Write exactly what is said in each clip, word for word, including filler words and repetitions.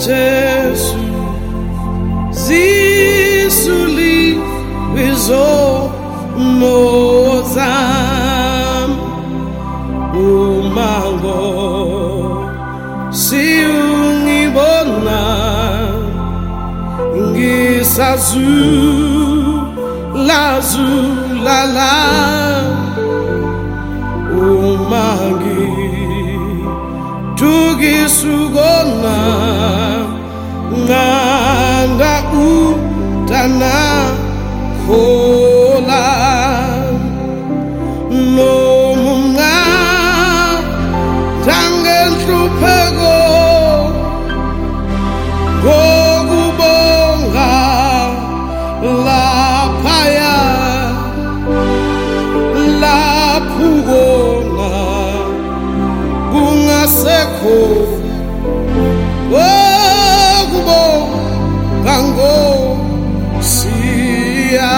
Jesu zisuli wizo nozam umango siungibona ngisazu lazu lala umangi tugisugona nganda utana hola no munga tangen trupego gogubonga la paya la pugona bunga seko Gango siya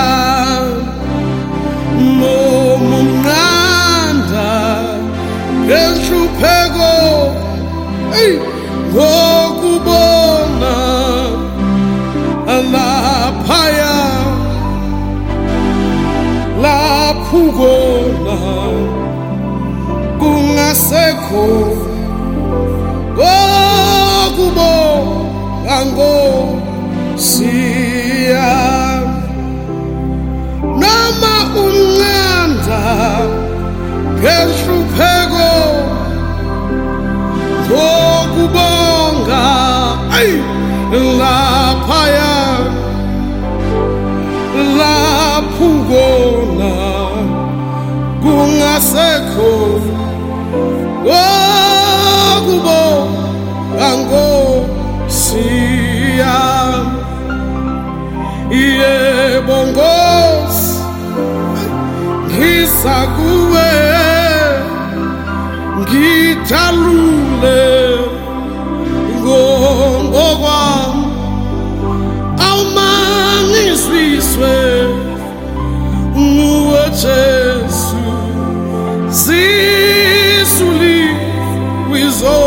mo munanda gentrupego hey gokubona la paya la pugona kungaseko gokubona Gango siya nama umnganda ngenhlupheko ngokubonga ay laphaya laphukona kungasekho ngokubonga ngosiya yebo Nkosi ngisakuwe ngithalule ngokwami awumangiswiswe nguwe Jesu zisuli wizo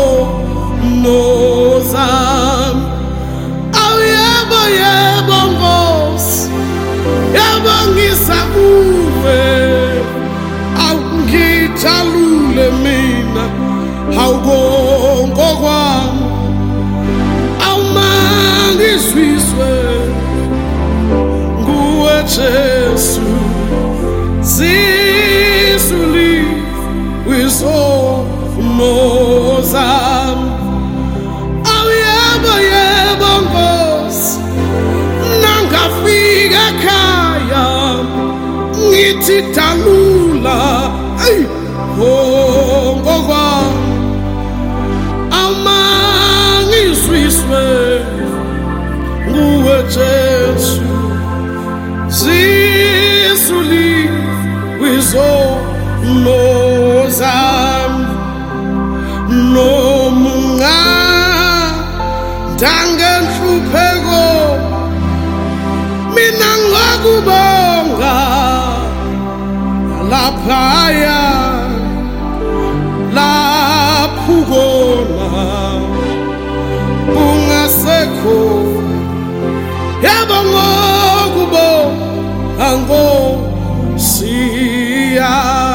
nozami awuyebo yebo Nkosi yebo ngisakuwe awungithalule mina awukonkokwami awumangiswiswe nguwe Jesu zisuli wizo nozami awuyebo yebo Nkosi nangafika ekhaya ngithi dalula ay ngokwami awumangiswiswe nguwe Jesu zisuli wizo nozami nomunga dangenhlupheko mina ngokubonga laphaya laphukona bungasekho yebo ngokubonga ngosiya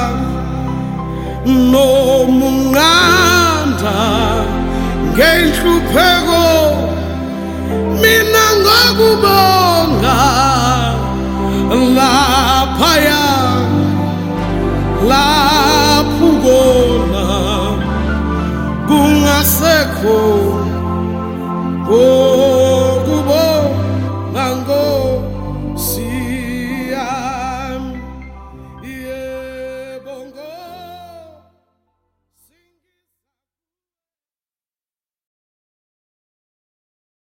nomunganda ngenhlupheko mina ngokubonga laphaya laphukona kungasekho oh